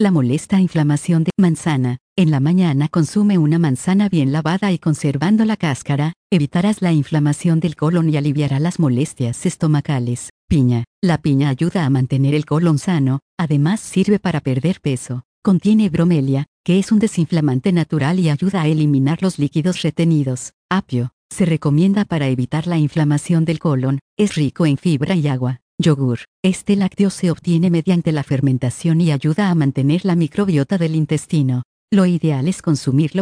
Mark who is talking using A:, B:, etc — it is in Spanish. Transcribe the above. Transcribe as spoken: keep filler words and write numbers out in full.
A: La molesta inflamación de manzana. En la mañana consume una manzana bien lavada y conservando la cáscara, evitarás la inflamación del colon y aliviará las molestias estomacales. Piña. La piña ayuda a mantener el colon sano, además sirve para perder peso. Contiene bromelia, que es un desinflamante natural y ayuda a eliminar los líquidos retenidos. Apio. Se recomienda para evitar la inflamación del colon, es rico en fibra y agua. Yogur. Este lácteo se obtiene mediante la fermentación y ayuda a mantener la microbiota del intestino. Lo ideal es consumirlo